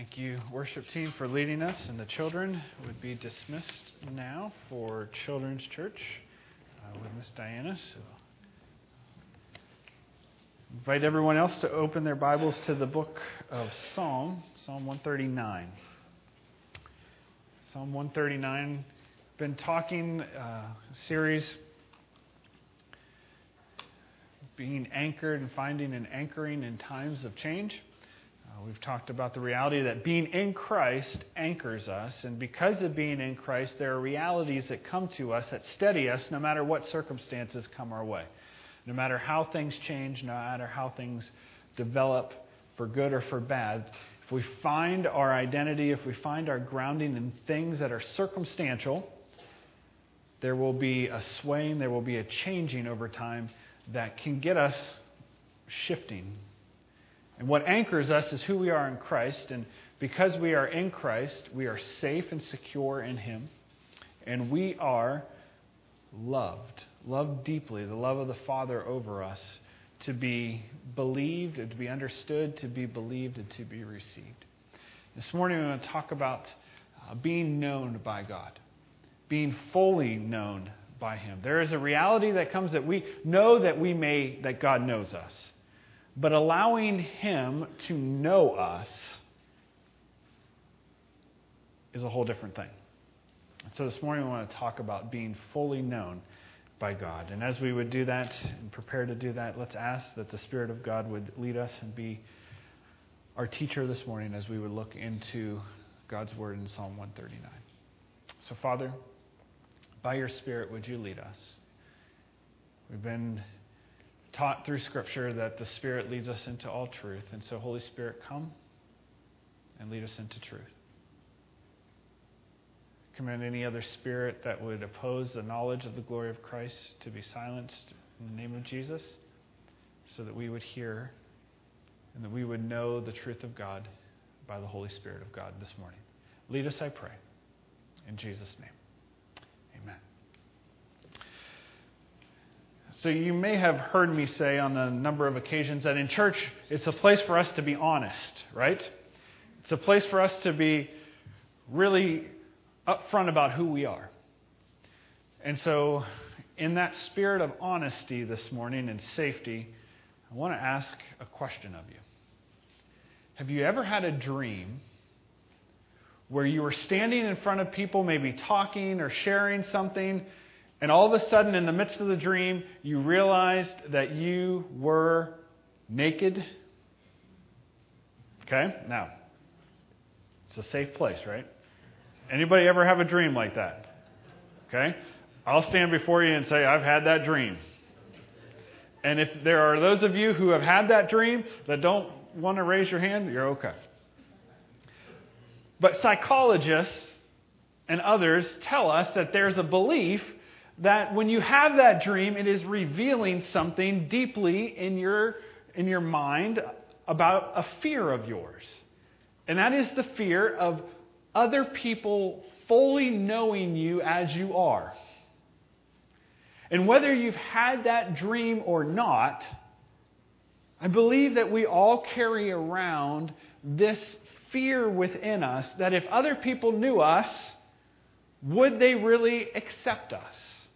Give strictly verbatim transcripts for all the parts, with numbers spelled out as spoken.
Thank you, worship team, for leading us, and the children would be dismissed now for Children's Church uh, with Miss Diana. So, invite everyone else to open their Bibles to the book of Psalm, Psalm one thirty-nine. Psalm one thirty-nine. Been talking uh, series, being anchored and finding and anchoring in times of change. Uh, we've talked about the reality that being in Christ anchors us, and because of being in Christ, there are realities that come to us that steady us no matter what circumstances come our way. No matter how things change, no matter how things develop for good or for bad, if we find our identity, if we find our grounding in things that are circumstantial, there will be a swaying, there will be a changing over time that can get us shifting. And what anchors us is who we are in Christ. And because we are in Christ, we are safe and secure in Him. And we are loved, loved deeply, the love of the Father over us, to be believed, and to be understood, to be believed, and to be received. This morning we want to talk about uh, being known by God, being fully known by Him. There is a reality that comes that we know that we may, that God knows us. But allowing Him to know us is a whole different thing. And so this morning we want to talk about being fully known by God. And as we would do that and prepare to do that, let's ask that the Spirit of God would lead us and be our teacher this morning as we would look into God's Word in Psalm one thirty-nine. So Father, by your Spirit, would you lead us? We've been taught through Scripture that the Spirit leads us into all truth. And so, Holy Spirit, come and lead us into truth. Command any other spirit that would oppose the knowledge of the glory of Christ to be silenced in the name of Jesus, so that we would hear and that we would know the truth of God by the Holy Spirit of God this morning. Lead us, I pray. In Jesus' name, amen. So you may have heard me say on a number of occasions that in church, it's a place for us to be honest, right? It's a place for us to be really upfront about who we are. And so in that spirit of honesty this morning and safety, I want to ask a question of you. Have you ever had a dream where you were standing in front of people, maybe talking or sharing something, and all of a sudden, in the midst of the dream, you realized that you were naked? Okay? Now, it's a safe place, right? Anybody ever have a dream like that? Okay? I'll stand before you and say, I've had that dream. And if there are those of you who have had that dream that don't want to raise your hand, you're okay. But psychologists and others tell us that there's a belief that when you have that dream, it is revealing something deeply in your in your mind about a fear of yours. And that is the fear of other people fully knowing you as you are. And whether you've had that dream or not, I believe that we all carry around this fear within us that if other people knew us, would they really accept us?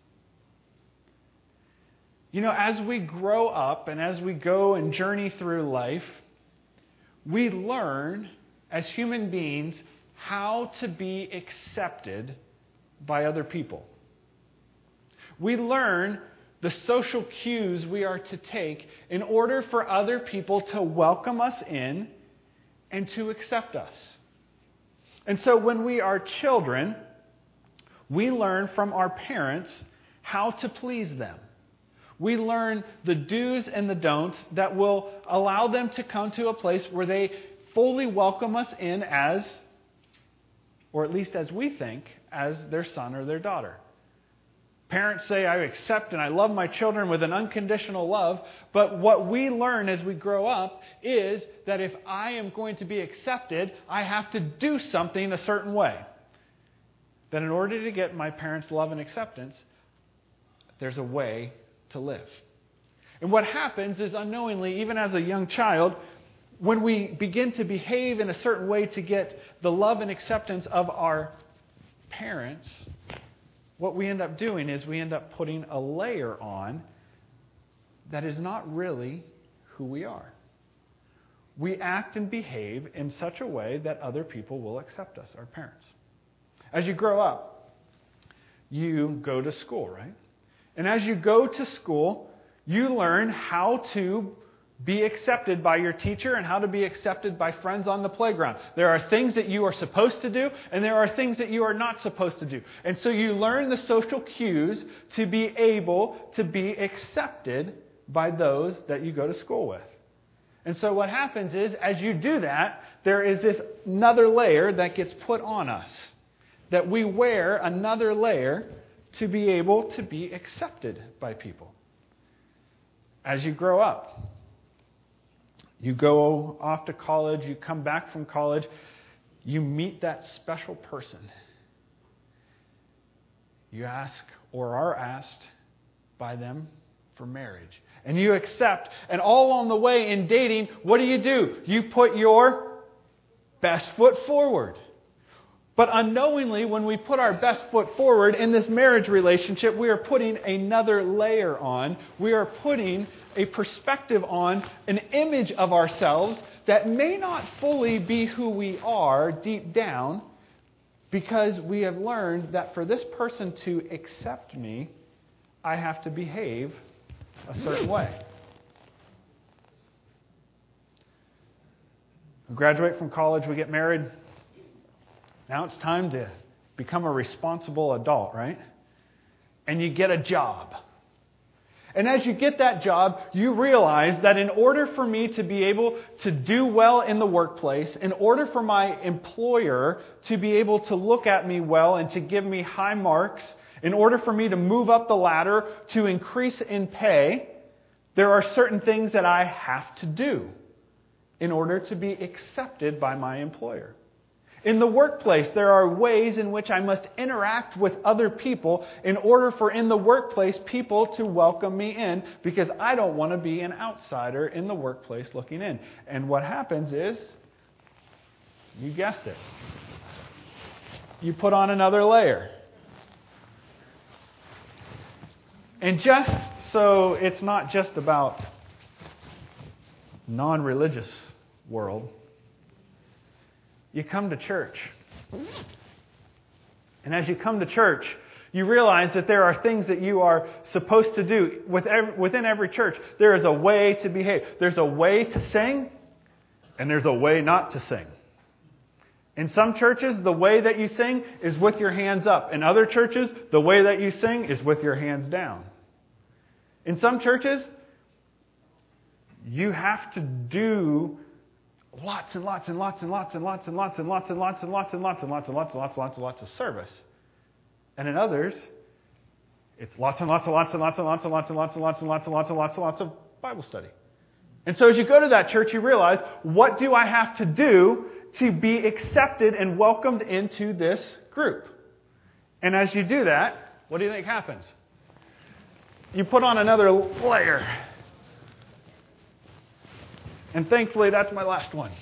You know, as we grow up and as we go and journey through life, we learn as human beings how to be accepted by other people. We learn the social cues we are to take in order for other people to welcome us in and to accept us. And so when we are children, we learn from our parents how to please them. We learn the do's and the don'ts that will allow them to come to a place where they fully welcome us in as, or at least as we think, as their son or their daughter. Parents say, I accept and I love my children with an unconditional love, but what we learn as we grow up is that if I am going to be accepted, I have to do something a certain way. That in order to get my parents' love and acceptance, there's a way to live. And what happens is unknowingly, even as a young child, when we begin to behave in a certain way to get the love and acceptance of our parents, what we end up doing is we end up putting a layer on that is not really who we are. We act and behave in such a way that other people will accept us, our parents. As you grow up, you go to school, right? And as you go to school, you learn how to be accepted by your teacher and how to be accepted by friends on the playground. There are things that you are supposed to do, and there are things that you are not supposed to do. And so you learn the social cues to be able to be accepted by those that you go to school with. And so what happens is, as you do that, there is this another layer that gets put on us. That we wear another layer to be able to be accepted by people. As you grow up, you go off to college, you come back from college, you meet that special person. You ask or are asked by them for marriage. And you accept. And all along the way in dating, what do you do? You put your best foot forward. But unknowingly, when we put our best foot forward in this marriage relationship, we are putting another layer on. We are putting a perspective on, an image of ourselves that may not fully be who we are deep down, because we have learned that for this person to accept me, I have to behave a certain way. We graduate from college, we get married. Now it's time to become a responsible adult, right? And you get a job. And as you get that job, you realize that in order for me to be able to do well in the workplace, in order for my employer to be able to look at me well and to give me high marks, in order for me to move up the ladder, to increase in pay, there are certain things that I have to do in order to be accepted by my employer. In the workplace, there are ways in which I must interact with other people in order for in the workplace people to welcome me in, because I don't want to be an outsider in the workplace looking in. And what happens is, you guessed it, you put on another layer. And just so it's not just about non-religious world, you come to church. And as you come to church, you realize that there are things that you are supposed to do. Within every church, there is a way to behave. There's a way to sing, and there's a way not to sing. In some churches, the way that you sing is with your hands up. In other churches, the way that you sing is with your hands down. In some churches, you have to do lots and lots and lots and lots and lots and lots and lots and lots and lots and lots and lots and lots and lots and lots and lots of service. And in others, it's lots and lots and lots and lots and lots and lots and lots and lots and lots and lots and lots and lots of Bible study. And so as you go to that church, you realize, what do I have to do to be accepted and welcomed into this group? And as you do that, what do you think happens? You put on another layer. And thankfully, that's my last one.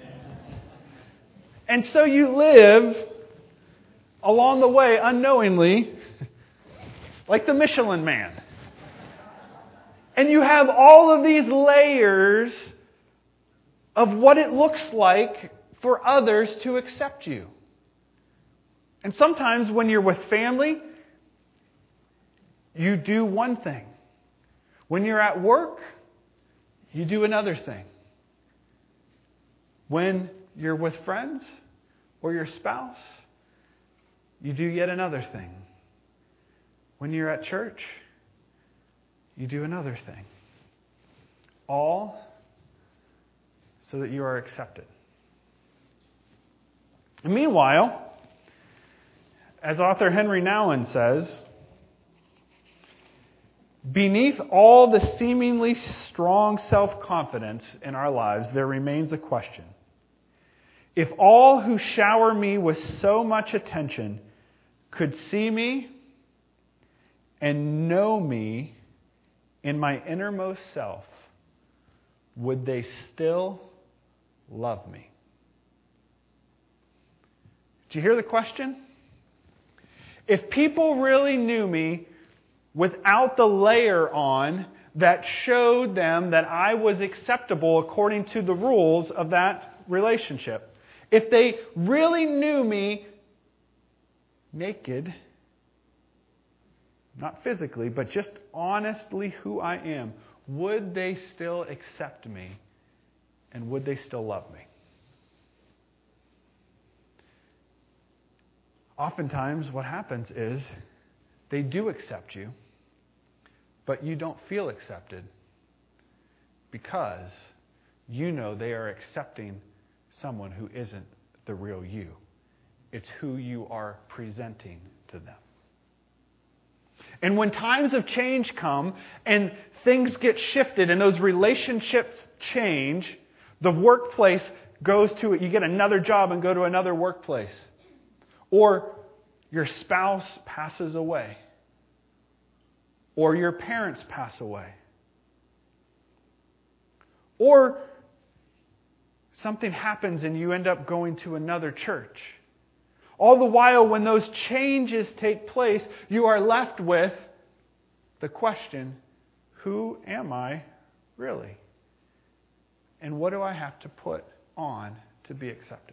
And so you live along the way unknowingly like the Michelin Man. And you have all of these layers of what it looks like for others to accept you. And sometimes when you're with family, you do one thing. When you're at work, you do another thing. When you're with friends or your spouse, you do yet another thing. When you're at church, you do another thing. All so that you are accepted. And meanwhile, as author Henry Nouwen says, beneath all the seemingly strong self-confidence in our lives, there remains a question. If all who shower me with so much attention could see me and know me in my innermost self, would they still love me? Did you hear the question? If people really knew me without the layer on that showed them that I was acceptable according to the rules of that relationship, if they really knew me naked, not physically, but just honestly who I am, would they still accept me? And would they still love me? Oftentimes what happens is they do accept you, but you don't feel accepted because you know they are accepting someone who isn't the real you. It's who you are presenting to them. And when times of change come and things get shifted and those relationships change, the workplace goes to it. You get another job and go to another workplace. Or your spouse passes away. Or your parents pass away. Or something happens and you end up going to another church. All the while, when those changes take place, you are left with the question, who am I really? And what do I have to put on to be accepted?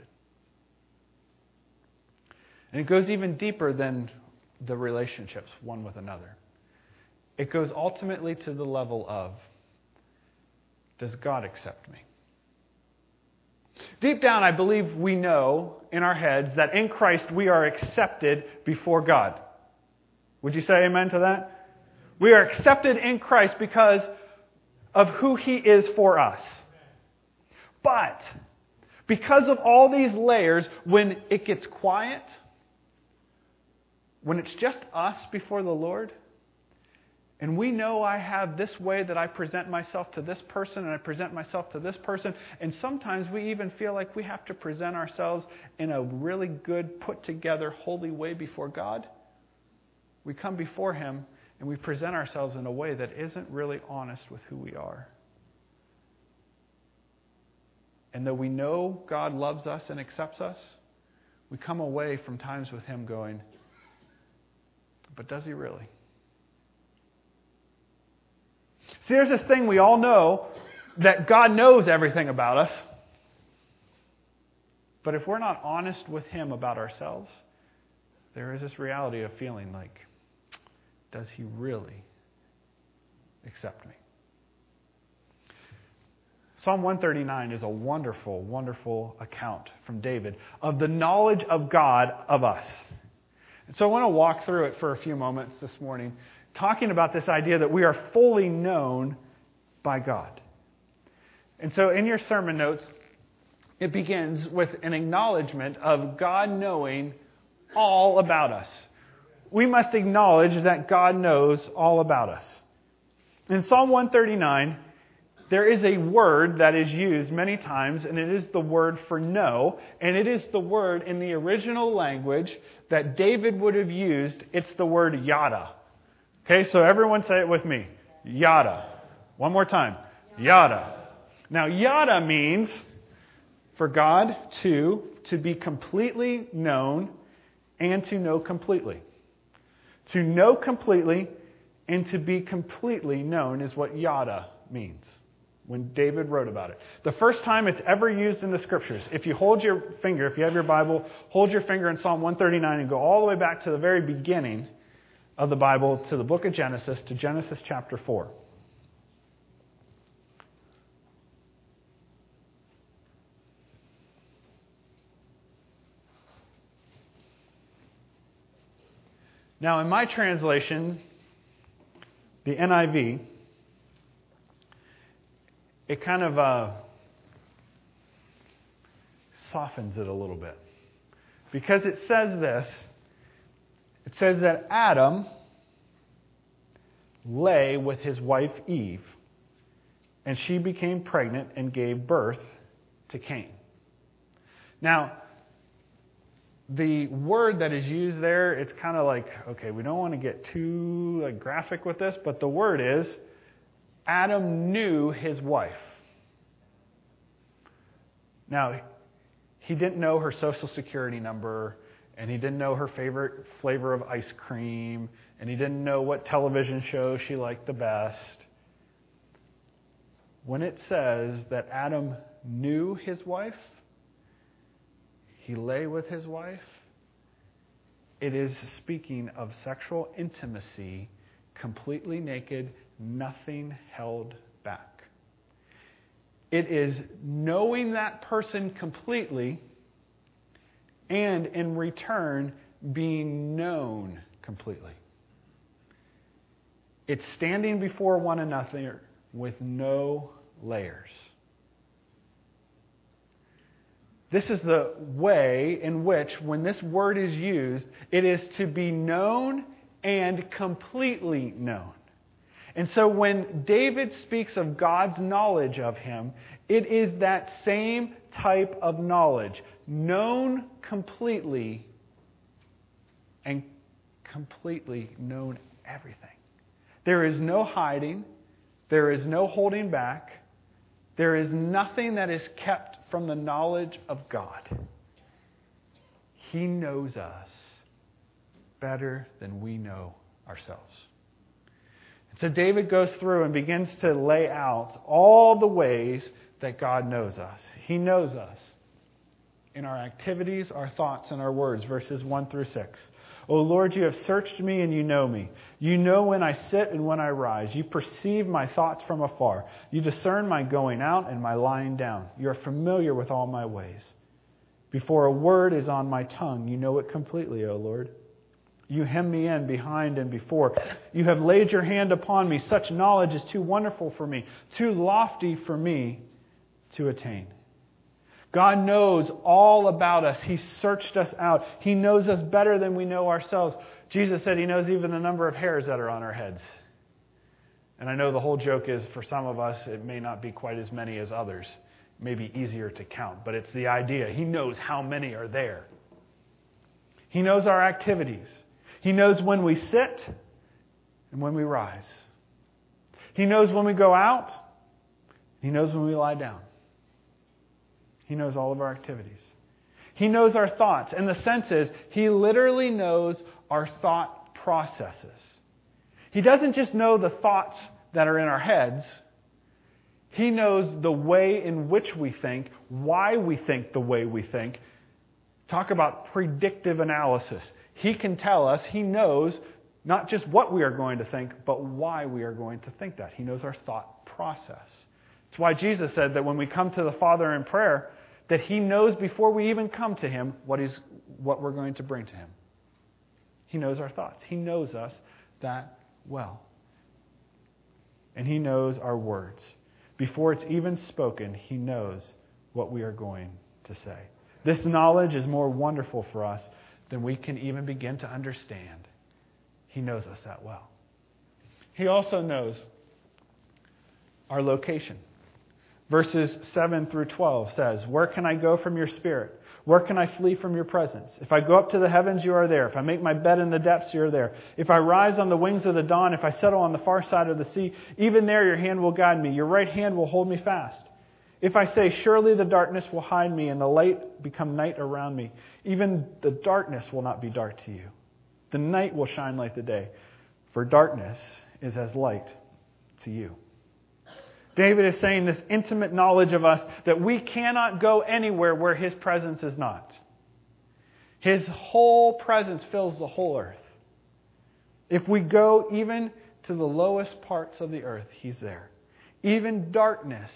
And it goes even deeper than the relationships one with another. It goes ultimately to the level of, does God accept me? Deep down, I believe we know in our heads that in Christ we are accepted before God. Would you say amen to that? We are accepted in Christ because of who He is for us. But because of all these layers, when it gets quiet, when it's just us before the Lord, and we know I have this way that I present myself to this person and I present myself to this person, and sometimes we even feel like we have to present ourselves in a really good, put-together, holy way before God. We come before Him and we present ourselves in a way that isn't really honest with who we are. And though we know God loves us and accepts us, we come away from times with Him going, but does He really? See, there's this thing we all know, that God knows everything about us. But if we're not honest with Him about ourselves, there is this reality of feeling like, does He really accept me? Psalm one thirty-nine is a wonderful, wonderful account from David of the knowledge of God of us. And so I want to walk through it for a few moments this morning, talking about this idea that we are fully known by God. And so in your sermon notes, it begins with an acknowledgement of God knowing all about us. We must acknowledge that God knows all about us. In Psalm one thirty-nine, there is a word that is used many times, and it is the word for know, and it is the word in the original language that David would have used. It's the word yada. Okay, so everyone say it with me. Yada. One more time. Yada. Now, yada means for God to, to be completely known and to know completely. To know completely and to be completely known is what yada means when David wrote about it. The first time it's ever used in the Scriptures, if you hold your finger, if you have your Bible, hold your finger in Psalm one thirty-nine and go all the way back to the very beginning of the Bible, to the book of Genesis, to Genesis chapter four. Now, in my translation, the N I V, it kind of uh, softens it a little bit. Because it says this, it says that Adam lay with his wife Eve, and she became pregnant and gave birth to Cain. Now, the word that is used there, it's kind of like, okay, we don't want to get too like, graphic with this, but the word is, Adam knew his wife. Now, he didn't know her social security number, and he didn't know her favorite flavor of ice cream, and he didn't know what television show she liked the best. When it says that Adam knew his wife, he lay with his wife, it is speaking of sexual intimacy, completely naked, nothing held back. It is knowing that person completely and in return being known completely. It's standing before one another with no layers. This is the way in which, when this word is used, it is to be known and completely known. And so when David speaks of God's knowledge of him, it is that same type of knowledge, known completely and completely known everything. There is no hiding. There is no holding back. There is nothing that is kept from the knowledge of God. He knows us better than we know ourselves. And so David goes through and begins to lay out all the ways that God knows us. He knows us in our activities, our thoughts, and our words, verses one through six. O Lord, you have searched me and you know me. You know when I sit and when I rise. You perceive my thoughts from afar. You discern my going out and my lying down. You are familiar with all my ways. Before a word is on my tongue, you know it completely, O Lord. You hem me in behind and before. You have laid your hand upon me. Such knowledge is too wonderful for me, too lofty for me to attain. God knows all about us. He searched us out. He knows us better than we know ourselves. Jesus said He knows even the number of hairs that are on our heads. And I know the whole joke is, for some of us, it may not be quite as many as others. It may be easier to count, but it's the idea. He knows how many are there. He knows our activities. He knows when we sit and when we rise. He knows when we go out. He knows when we lie down. He knows all of our activities. He knows our thoughts. And the sense is, He literally knows our thought processes. He doesn't just know the thoughts that are in our heads. He knows the way in which we think, why we think the way we think. Talk about predictive analysis. He can tell us, He knows not just what we are going to think, but why we are going to think that. He knows our thought process. That's why Jesus said that when we come to the Father in prayer, that He knows before we even come to Him what He's, what we're going to bring to Him. He knows our thoughts. He knows us that well. And He knows our words. Before it's even spoken, He knows what we are going to say. This knowledge is more wonderful for us than we can even begin to understand. He knows us that well. He also knows our location. Verses seven through twelve says, "Where can I go from your spirit? Where can I flee from your presence? If I go up to the heavens, you are there. If I make my bed in the depths, you are there. If I rise on the wings of the dawn, if I settle on the far side of the sea, even there your hand will guide me. Your right hand will hold me fast. If I say, surely the darkness will hide me and the light become night around me, even the darkness will not be dark to you. The night will shine like the day, for darkness is as light to you." David is saying this intimate knowledge of us that we cannot go anywhere where His presence is not. His whole presence fills the whole earth. If we go even to the lowest parts of the earth, He's there. Even darkness,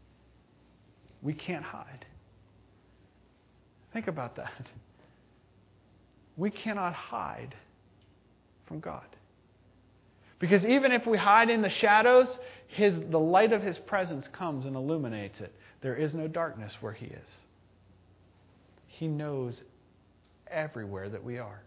we can't hide. Think about that. We cannot hide from God. Because even if we hide in the shadows, His, the light of His presence comes and illuminates it. There is no darkness where He is. He knows everywhere that we are.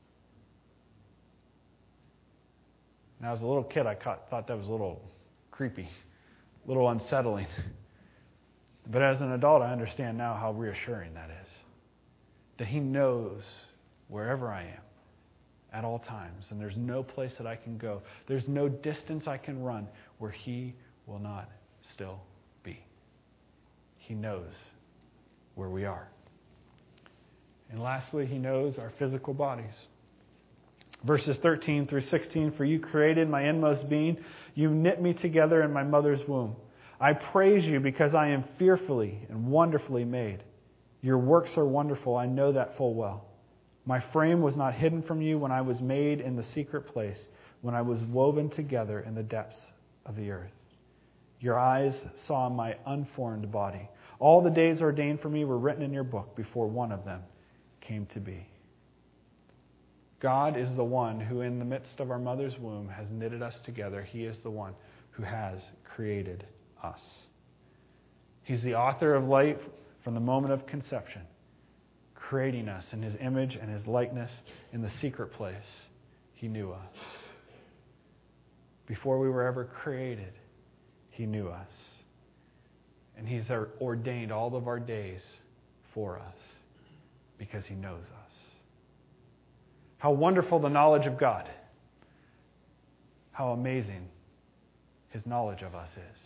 Now, as a little kid, I thought that was a little creepy, a little unsettling. But as an adult, I understand now how reassuring that is. That He knows wherever I am at all times. And there's no place that I can go. There's no distance I can run where He will not still be. He knows where we are. And lastly, he knows our physical bodies. Verses thirteen through sixteen, for you created my inmost being. You knit me together in my mother's womb. I praise you because I am fearfully and wonderfully made. Your works are wonderful. I know that full well. My frame was not hidden from you when I was made in the secret place, when I was woven together in the depths of the earth. Your eyes saw my unformed body. All the days ordained for me were written in your book before one of them came to be. God is the one who in the midst of our mother's womb has knitted us together. He is the one who has created us. He's the author of life from the moment of conception, creating us in His image and His likeness in the secret place. He knew us. Before we were ever created, He knew us. And He's ordained all of our days for us because He knows us. How wonderful the knowledge of God. How amazing His knowledge of us is.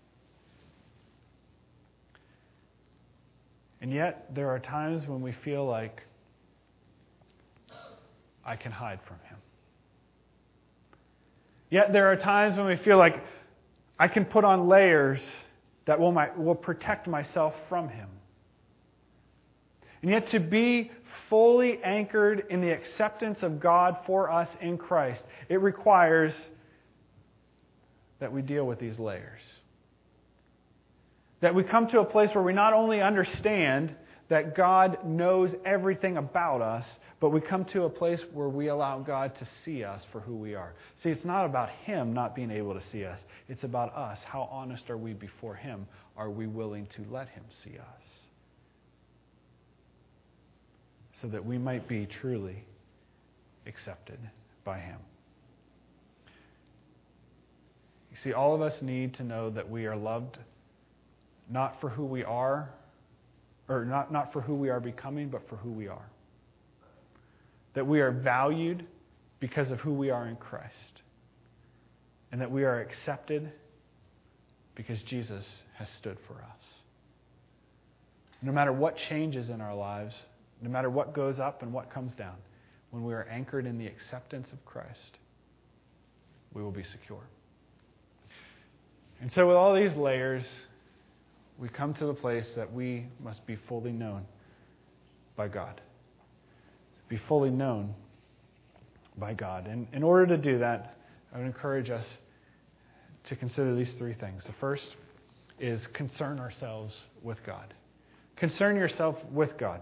And yet, there are times when we feel like I can hide from Him. Yet, there are times when we feel like I can put on layers that will, my, will protect myself from Him. And yet, to be fully anchored in the acceptance of God for us in Christ, it requires that we deal with these layers. That we come to a place where we not only understand that God knows everything about us, but we come to a place where we allow God to see us for who we are. See, it's not about Him not being able to see us. It's about us. How honest are we before Him? Are we willing to let Him see us? So that we might be truly accepted by Him. You see, all of us need to know that we are loved not for who we are, or not, not for who we are becoming, but for who we are. That we are valued because of who we are in Christ. And that we are accepted because Jesus has stood for us. No matter what changes in our lives, no matter what goes up and what comes down, when we are anchored in the acceptance of Christ, we will be secure. And so with all these layers, we come to the place that we must be fully known by God. Be fully known by God. And in order to do that, I would encourage us to consider these three things. The first is concern ourselves with God. Concern yourself with God.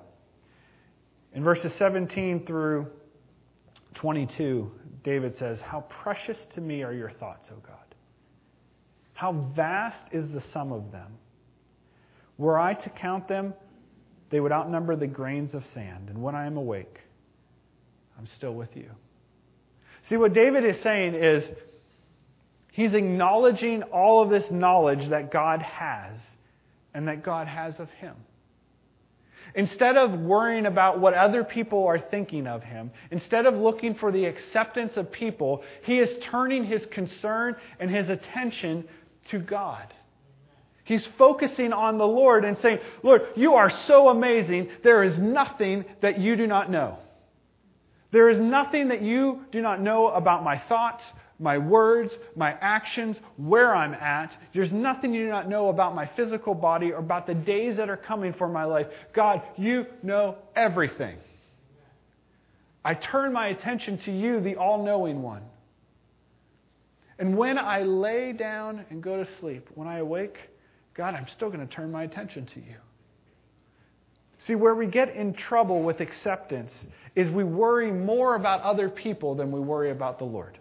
In verses seventeen through twenty-two, David says, "How precious to me are your thoughts, O God. How vast is the sum of them. Were I to count them, they would outnumber the grains of sand. And when I am awake, I'm still with you." See, what David is saying is he's acknowledging all of this knowledge that God has and that God has of him. Instead of worrying about what other people are thinking of him, instead of looking for the acceptance of people, he is turning his concern and his attention to God. He's focusing on the Lord and saying, "Lord, you are so amazing. There is nothing that you do not know. There is nothing that you do not know about my thoughts, my words, my actions, where I'm at. There's nothing you do not know about my physical body or about the days that are coming for my life. God, you know everything. I turn my attention to you, the all-knowing one. And when I lay down and go to sleep, when I awake, God, I'm still going to turn my attention to you." See, where we get in trouble with acceptance is we worry more about other people than we worry about the Lord.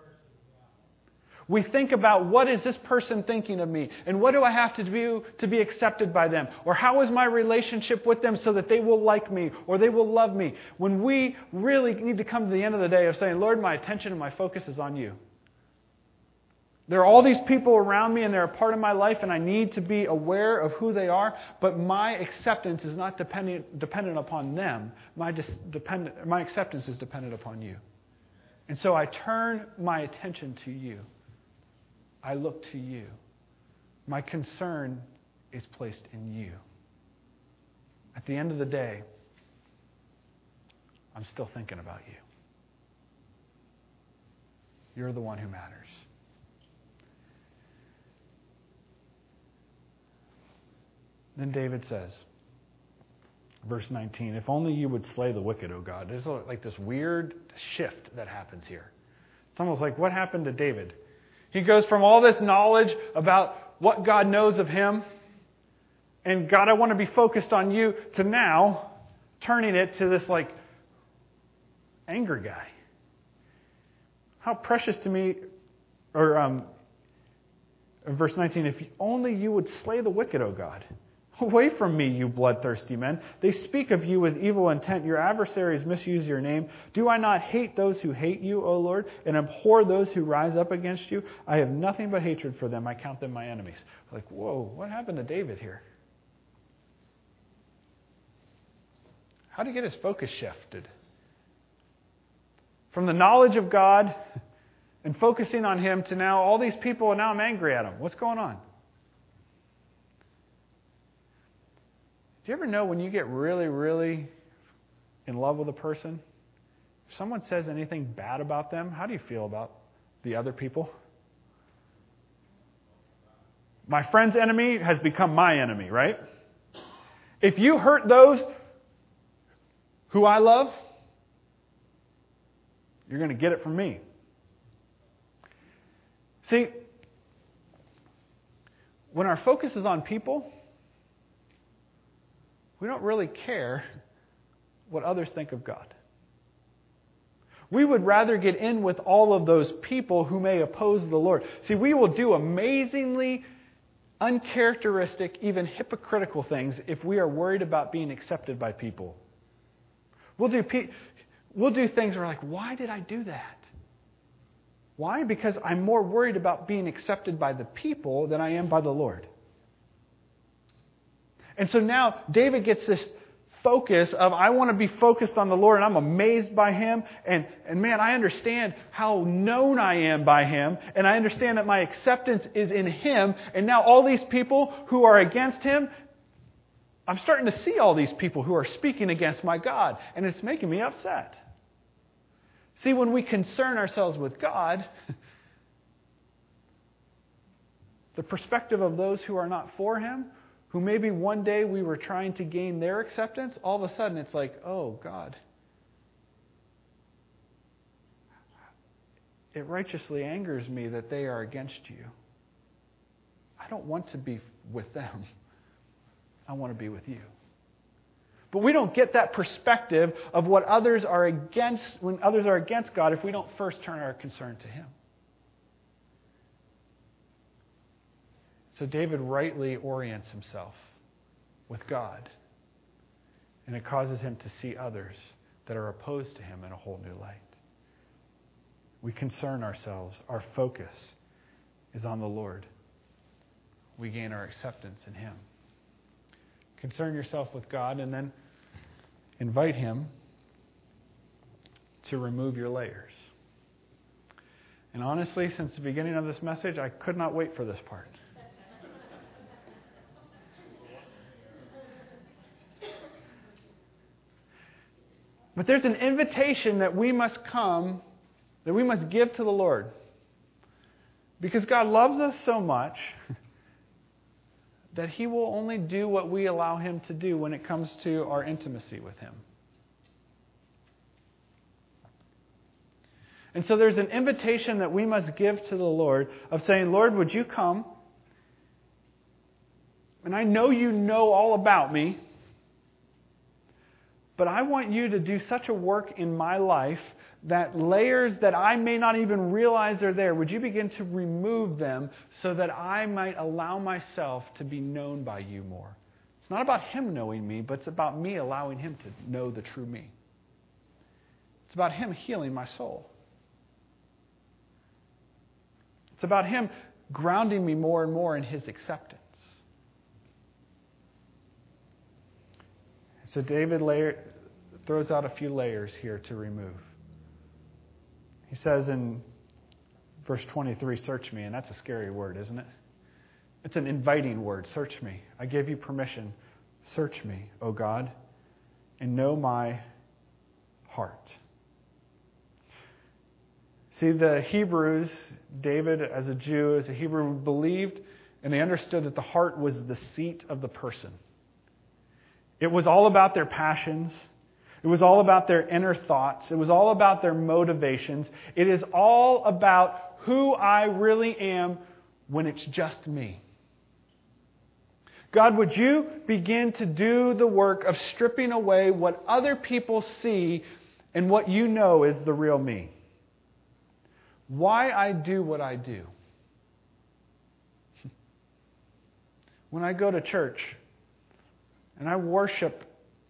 We think about, what is this person thinking of me? And what do I have to do to be accepted by them? Or how is my relationship with them so that they will like me or they will love me? When we really need to come to the end of the day of saying, "Lord, my attention and my focus is on you. There are all these people around me and they're a part of my life and I need to be aware of who they are, but my acceptance is not dependent, dependent upon them. My, dis, dependent, my acceptance is dependent upon you. And so I turn my attention to you. I look to you. My concern is placed in you." at the end of the day, I'm still thinking about you. You're the one who matters. Then David says, verse nineteen, if only you would slay the wicked, O God. There's like this weird shift that happens here. It's almost like, what happened to David? He goes from all this knowledge about what God knows of him, and God, I want to be focused on you, to now turning it to this like anger guy. How precious to me, or um, verse nineteen, if only you would slay the wicked, O God. Away from me, you bloodthirsty men. They speak of you with evil intent. Your adversaries misuse your name. Do I not hate those who hate you, O Lord, and abhor those who rise up against you? I have nothing but hatred for them. I count them my enemies. Like, whoa, what happened to David here? How did he get his focus shifted? From the knowledge of God and focusing on Him to now all these people, and now I'm angry at them. What's going on? Do you ever know when you get really, really in love with a person, if someone says anything bad about them, how do you feel about the other people? My friend's enemy has become my enemy, right? If you hurt those who I love, you're going to get it from me. See, when our focus is on people, we don't really care what others think of God. We would rather get in with all of those people who may oppose the Lord. See, we will do amazingly uncharacteristic, even hypocritical things if we are worried about being accepted by people. We'll do, pe- we'll do things where we're like, why did I do that? Why? Because I'm more worried about being accepted by the people than I am by the Lord. And so now David gets this focus of, I want to be focused on the Lord, and I'm amazed by Him. And, and man, I understand how known I am by Him. And I understand that my acceptance is in Him. And now all these people who are against Him, I'm starting to see all these people who are speaking against my God. And it's making me upset. See, when we concern ourselves with God, the perspective of those who are not for Him, who maybe one day we were trying to gain their acceptance, all of a sudden it's like, oh, God. It righteously angers me that they are against you. I don't want to be with them. I want to be with you. But we don't get that perspective of what others are against, when others are against God, if we don't first turn our concern to Him. So David rightly orients himself with God. And it causes him to see others that are opposed to him in a whole new light. We concern ourselves. Our focus is on the Lord. We gain our acceptance in Him. Concern yourself with God, and then invite Him to remove your layers. And honestly, since the beginning of this message, I could not wait for this part. But there's an invitation that we must come, that we must give to the Lord. Because God loves us so much that He will only do what we allow Him to do when it comes to our intimacy with Him. And so there's an invitation that we must give to the Lord of saying, Lord, would you come? And I know you know all about me. But I want you to do such a work in my life that layers that I may not even realize are there, would you begin to remove them so that I might allow myself to be known by you more? It's not about Him knowing me, but it's about me allowing Him to know the true me. It's about Him healing my soul. It's about Him grounding me more and more in His acceptance. So David layer, throws out a few layers here to remove. He says in verse twenty-three, search me. And that's a scary word, isn't it? It's an inviting word. Search me. I give you permission Search me, O God, and know my heart. See, the Hebrews, David as a Jew, as a Hebrew, believed and they understood that the heart was the seat of the person. It was all about their passions. It was all about their inner thoughts. It was all about their motivations. It is all about who I really am when it's just me. God, would you begin to do the work of stripping away what other people see and what you know is the real me? Why I do what I do. When I go to church and I worship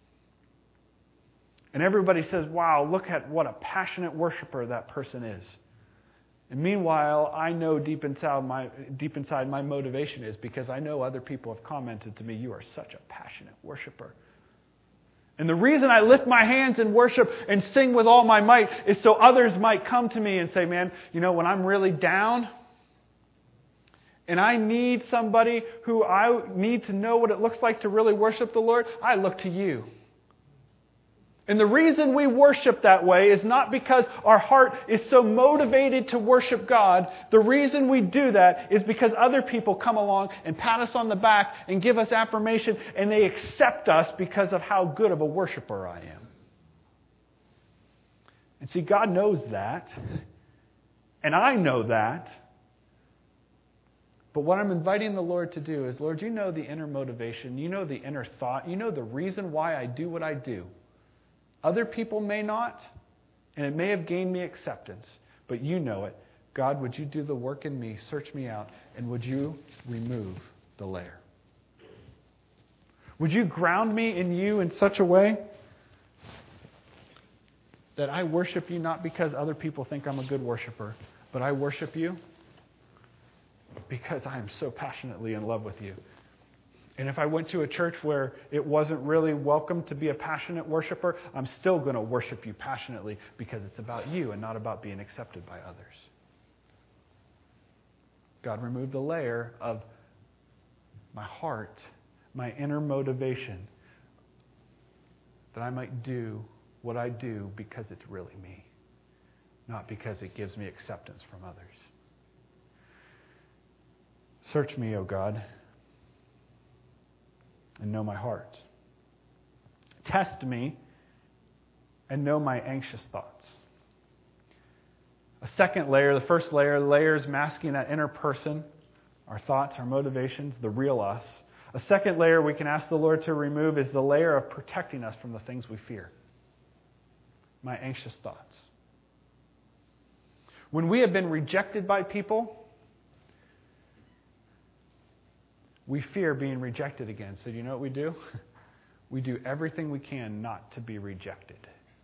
and everybody says, wow, look at what a passionate worshiper that person is. And meanwhile, I know deep inside my deep inside my motivation is because I know other people have commented to me, you are such a passionate worshiper. And the reason I lift my hands in worship and sing with all my might is so others might come to me and say, man, you know, when I'm really down and I need somebody who I need to know what it looks like to really worship the Lord, I look to you. And the reason we worship that way is not because our heart is so motivated to worship God. The reason we do that is because other people come along and pat us on the back and give us affirmation, and they accept us because of how good of a worshiper I am. And see, God knows that. And I know that. But what I'm inviting the Lord to do is, Lord, you know the inner motivation. You know the inner thought. You know the reason why I do what I do. Other people may not, and it may have gained me acceptance, but you know it. God, would you do the work in me, search me out, and would you remove the layer? Would you ground me in you in such a way that I worship you not because other people think I'm a good worshiper, but I worship you because I am so passionately in love with you. And if I went to a church where it wasn't really welcome to be a passionate worshiper, I'm still going to worship you passionately because it's about you and not about being accepted by others. God, remove the layer of my heart, my inner motivation, that I might do what I do because it's really me, not because it gives me acceptance from others. Search me, O God, and know my heart. Test me and know my anxious thoughts. A second layer, the first layer, layers masking that inner person, our thoughts, our motivations, the real us. A second layer we can ask the Lord to remove is the layer of protecting us from the things we fear. My anxious thoughts. When we have been rejected by people, we fear being rejected again. So do you know what we do? We do everything we can not to be rejected.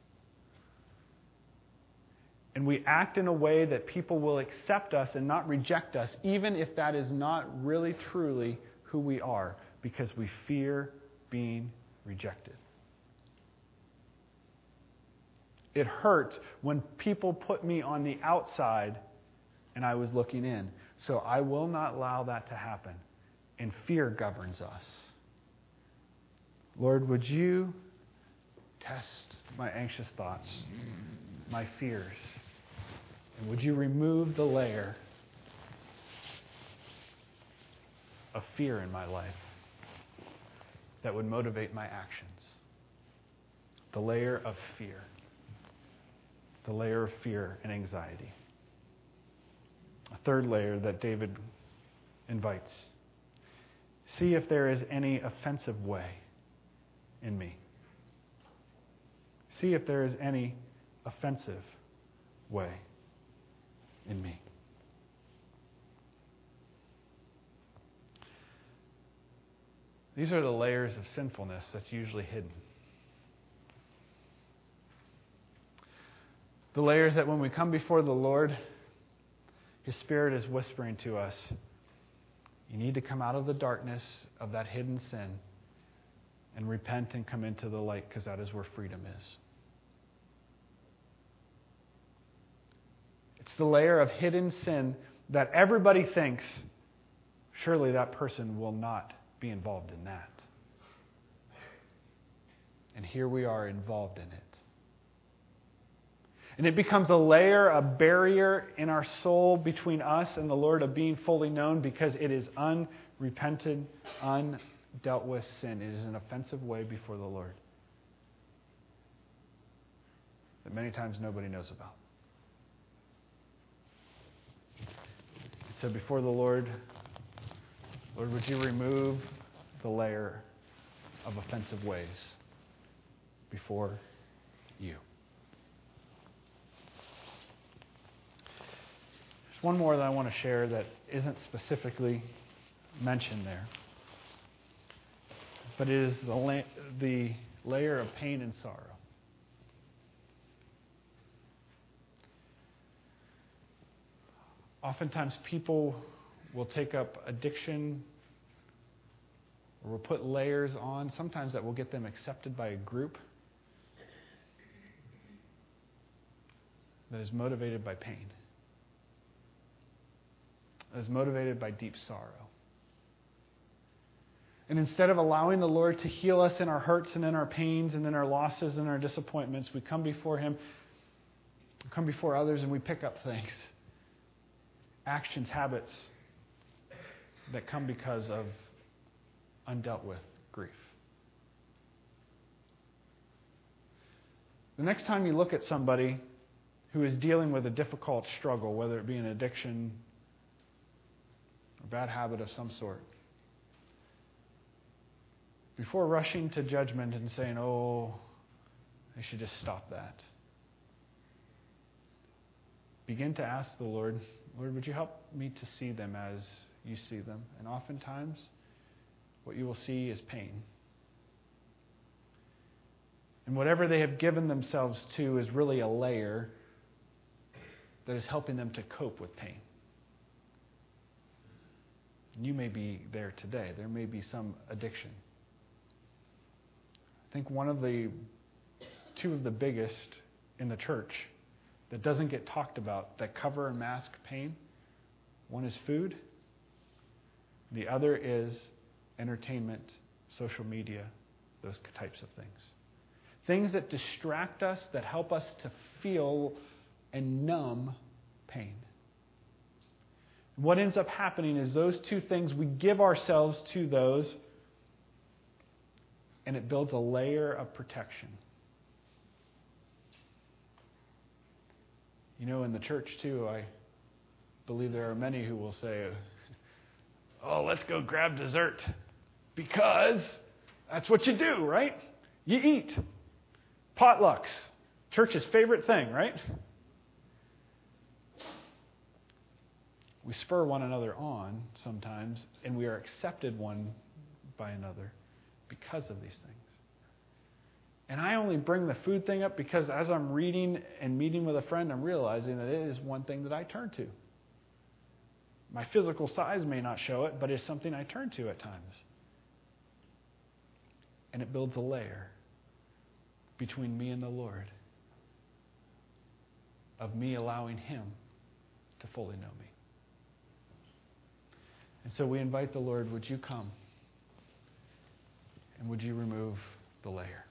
And we act in a way that people will accept us and not reject us, even if that is not really truly who we are, because we fear being rejected. It hurt when people put me on the outside and I was looking in. So I will not allow that to happen. And fear governs us. Lord, would you test my anxious thoughts, my fears, and would you remove the layer of fear in my life that would motivate my actions? The layer of fear. The layer of fear and anxiety. A third layer that David invites. See if there is any offensive way in me. See if there is any offensive way in me. These are the layers of sinfulness that's usually hidden. The layers that when we come before the Lord, His Spirit is whispering to us, you need to come out of the darkness of that hidden sin and repent and come into the light, because that is where freedom is. It's the layer of hidden sin that everybody thinks, surely that person will not be involved in that. And here we are involved in it. And it becomes a layer, a barrier in our soul between us and the Lord of being fully known because it is unrepented, undealt with sin. It is an offensive way before the Lord that many times nobody knows about. So before the Lord, Lord, would you remove the layer of offensive ways before you? There's one more that I want to share that isn't specifically mentioned there. But it is the, la- the layer of pain and sorrow. Oftentimes people will take up addiction or will put layers on, sometimes that will get them accepted by a group that is motivated by pain, that is motivated by deep sorrow. And instead of allowing the Lord to heal us in our hurts and in our pains and in our losses and our disappointments, we come before Him, we come before others, and we pick up things. Actions, habits that come because of undealt with grief. The next time you look at somebody who is dealing with a difficult struggle, whether it be an addiction or bad habit of some sort, before rushing to judgment and saying, oh, they should just stop that, begin to ask the Lord, Lord, would you help me to see them as you see them? And oftentimes, what you will see is pain. And whatever they have given themselves to is really a layer that is helping them to cope with pain. And you may be there today. There may be some addiction. I think one of the, two of the biggest in the church that doesn't get talked about, that cover and mask pain. One is food. The other is entertainment, social media, those types of things. Things that distract us, that help us to feel and numb pain. What ends up happening is those two things, we give ourselves to those, and it builds a layer of protection. You know, in the church, too, I believe there are many who will say, oh, let's go grab dessert, because that's what you do, right? You eat. Potlucks. Church's favorite thing, right? We spur one another on sometimes, and we are accepted one by another because of these things. And I only bring the food thing up because as I'm reading and meeting with a friend, I'm realizing that it is one thing that I turn to. My physical size may not show it, but it's something I turn to at times. And it builds a layer between me and the Lord of me allowing Him to fully know me. And so we invite the Lord, would you come? And would you remove the layer?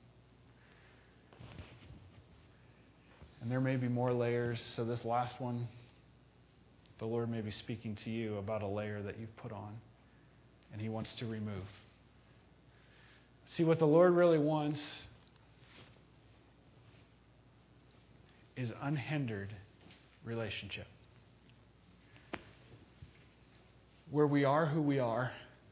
And there may be more layers, so this last one, the Lord may be speaking to you about a layer that you've put on, and He wants to remove. See, what the Lord really wants is unhindered relationship. Where we are who we are,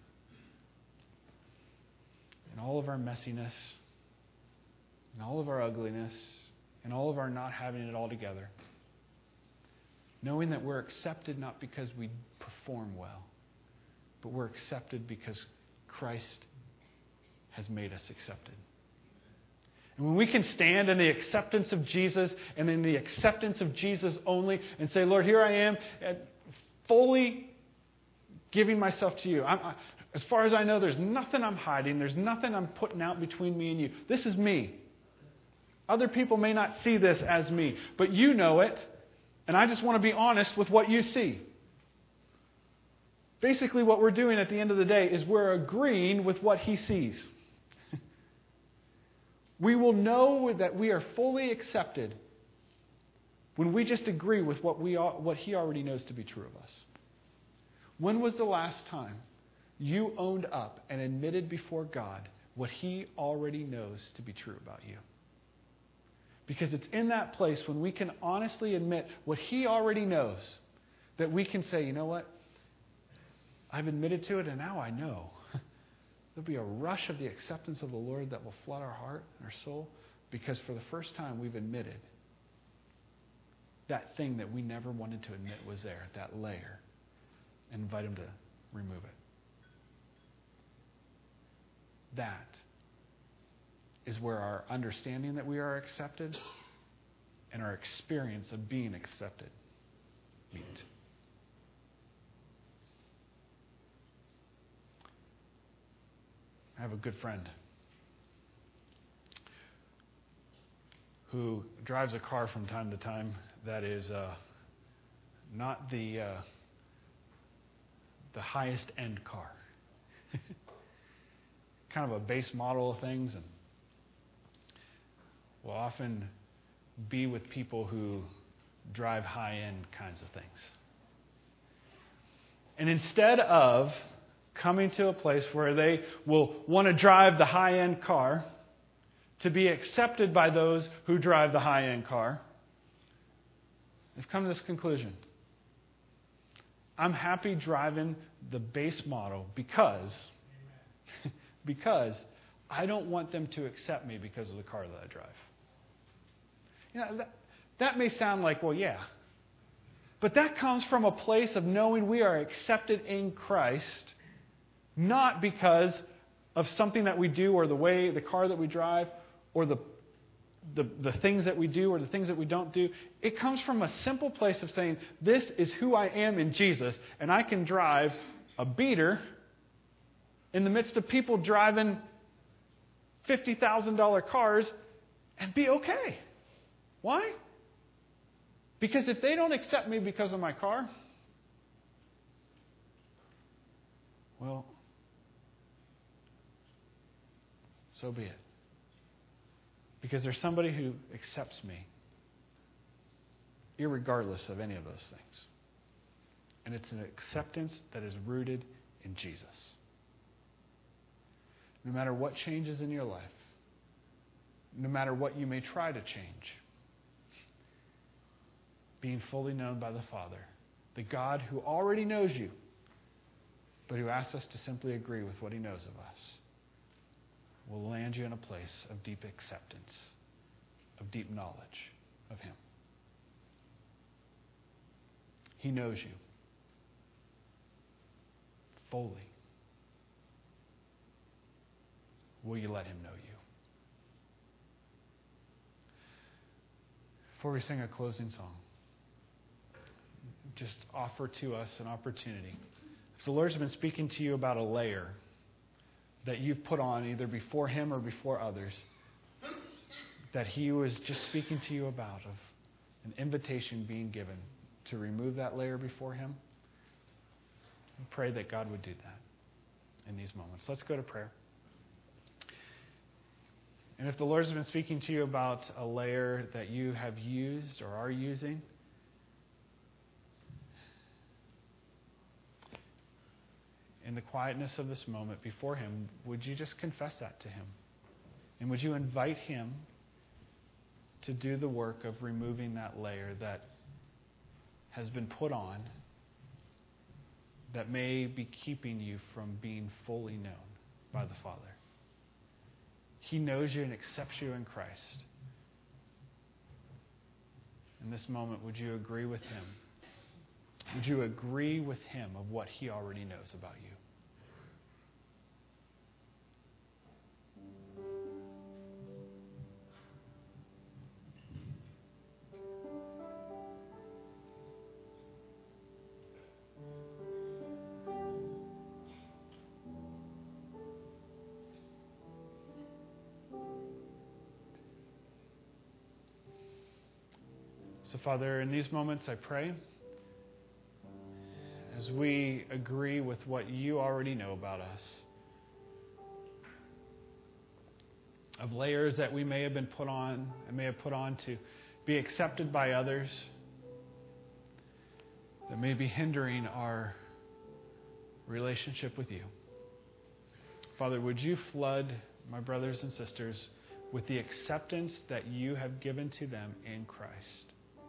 in all of our messiness, in all of our ugliness, in all of our not having it all together, knowing that we're accepted not because we perform well, but we're accepted because Christ has made us accepted. And when we can stand in the acceptance of Jesus and in the acceptance of Jesus only and say, Lord, here I am, fully giving myself to you. I'm, I, as far as I know, there's nothing I'm hiding. There's nothing I'm putting out between me and you. This is me. Other people may not see this as me, but you know it, and I just want to be honest with what you see. Basically, what we're doing at the end of the day is we're agreeing with what He sees. We will know that we are fully accepted when we just agree with what we what He already knows to be true of us. When was the last time you owned up and admitted before God what He already knows to be true about you? Because it's in that place when we can honestly admit what He already knows that we can say, you know what? I've admitted to it and now I know. There'll be a rush of the acceptance of the Lord that will flood our heart and our soul because for the first time we've admitted that thing that we never wanted to admit was there, that layer, and invite Him to remove it. That is where our understanding that we are accepted and our experience of being accepted meet. I have a good friend who drives a car from time to time that is uh, not the uh, the highest end car. Kind of a base model of things, and will often be with people who drive high end kinds of things. And instead of coming to a place where they will want to drive the high-end car to be accepted by those who drive the high-end car, they've come to this conclusion. I'm happy driving the base model because, because I don't want them to accept me because of the car that I drive. You know, that, that may sound like, well, yeah. But that comes from a place of knowing we are accepted in Christ, not because of something that we do or the way, the car that we drive or the, the, the things that we do or the things that we don't do. It comes from a simple place of saying, this is who I am in Jesus, and I can drive a beater in the midst of people driving fifty thousand dollars cars and be okay. Why? Because if they don't accept me because of my car, well, so be it. Because there's somebody who accepts me, irregardless of any of those things. And it's an acceptance that is rooted in Jesus. No matter what changes in your life, no matter what you may try to change, being fully known by the Father, the God who already knows you, but who asks us to simply agree with what He knows of us, will land you in a place of deep acceptance, of deep knowledge of Him. He knows you fully. Will you let Him know you? Before we sing a closing song, just offer to us an opportunity. If the Lord's been speaking to you about a layer that you've put on either before Him or before others, that He was just speaking to you about, of an invitation being given to remove that layer before Him, we pray that God would do that in these moments. Let's go to prayer. And if the Lord's been speaking to you about a layer that you have used or are using, in the quietness of this moment before Him, would you just confess that to Him? And would you invite Him to do the work of removing that layer that has been put on that may be keeping you from being fully known by the Father? He knows you and accepts you in Christ. In this moment, would you agree with Him? Would you agree with Him of what He already knows about you? So, Father, in these moments, I pray, as we agree with what You already know about us, of layers that we may have been put on and may have put on to be accepted by others that may be hindering our relationship with you. Father, would you flood my brothers and sisters with the acceptance that you have given to them in Christ?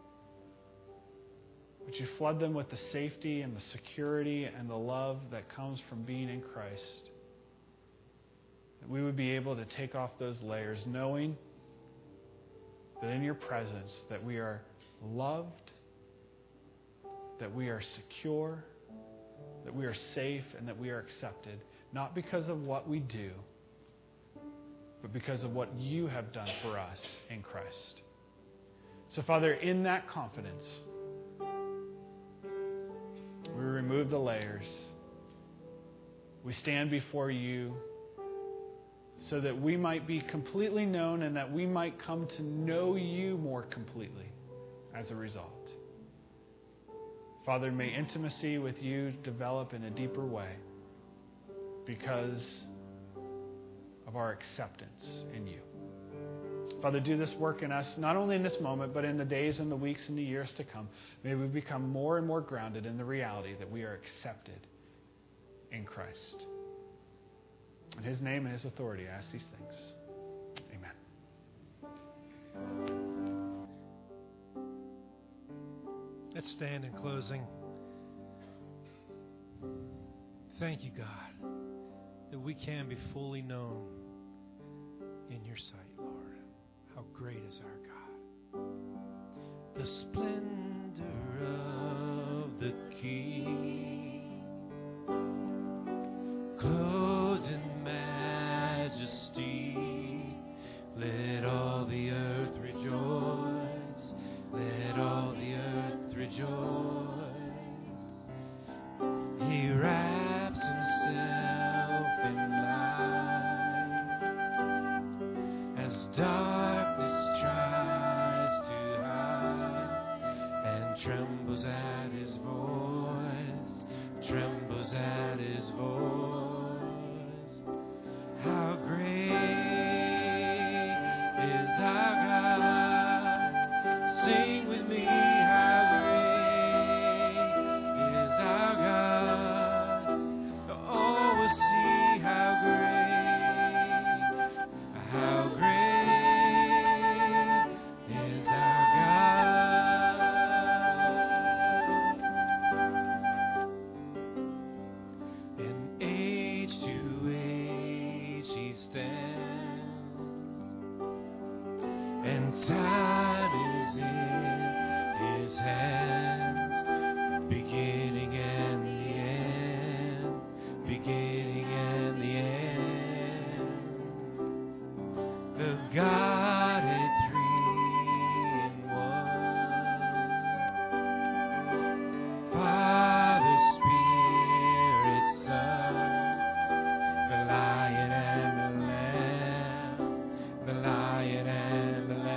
Would you flood them with the safety and the security and the love that comes from being in Christ? That we would be able to take off those layers, knowing that in your presence that we are loved, that we are secure, that we are safe, and that we are accepted, not because of what we do, but because of what you have done for us in Christ. So, Father, in that confidence, we remove the layers. We stand before you so that we might be completely known and that we might come to know you more completely as a result. Father, may intimacy with you develop in a deeper way because of our acceptance in you. Father, do this work in us, not only in this moment, but in the days and the weeks and the years to come. May we become more and more grounded in the reality that we are accepted in Christ. In His name and His authority, I ask these things. Amen. Let's stand in closing. Thank you, God, that we can be fully known in your sight, Lord. How great is our God. The splendor of the King, clothed in majesty, let all the earth rejoice, let all the earth rejoice. He wraps himself in light as darkness tries to hide, and trembles at his voice, trembles at his voice. How great is our God? Sing with me, how great is our God? Oh, we'll see how great, how great is our God. In age to age He stands, and time is in His hands, beginning and the end, beginning and the end. The Godhead three in one, Father, Spirit, Son, the Lion and the Lamb, the Lion and the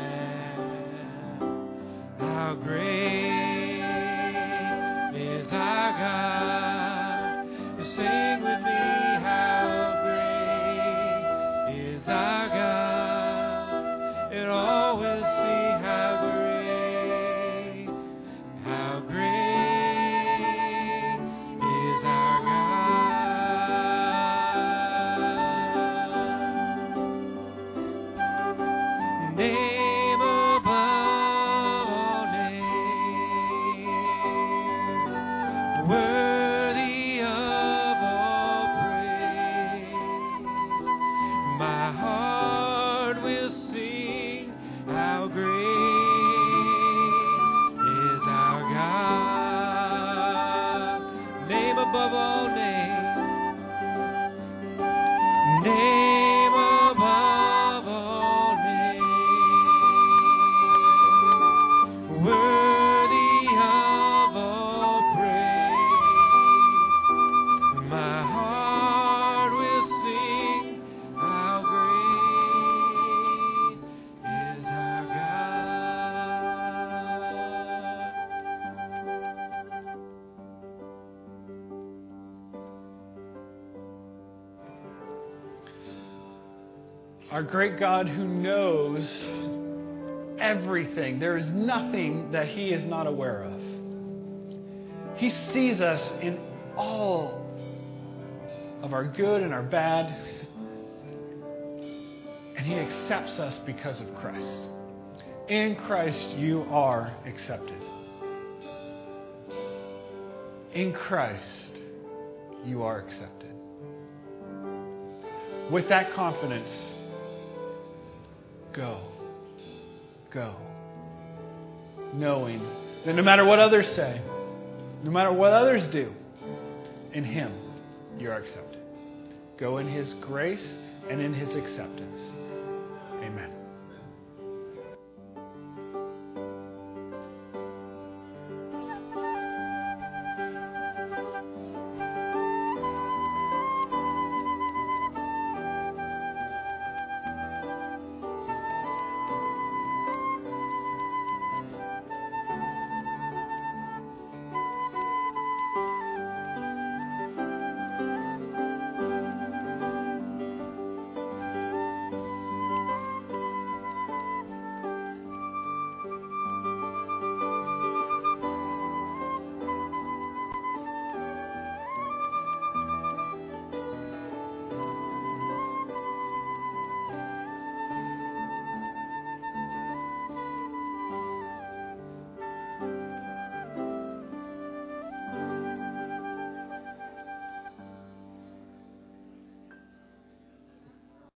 Lamb. How great is our God? Sing with me, how great is our God? And all will see how great, how great is our God. Name above all names, worthy of all praise. My heart will sing, how great is our God. Name above all names, name above all names, worthy of all praise. My heart will sing, how great is our God. Our great God who knows everything. There is nothing that He is not aware of. He sees us in all of our good and our bad. And He accepts us because of Christ. In Christ you are accepted. In Christ you are accepted. With that confidence, go. Go. Knowing that no matter what others say, no matter what others do, in Him you are accepted. Go in His grace and in His acceptance. Amen.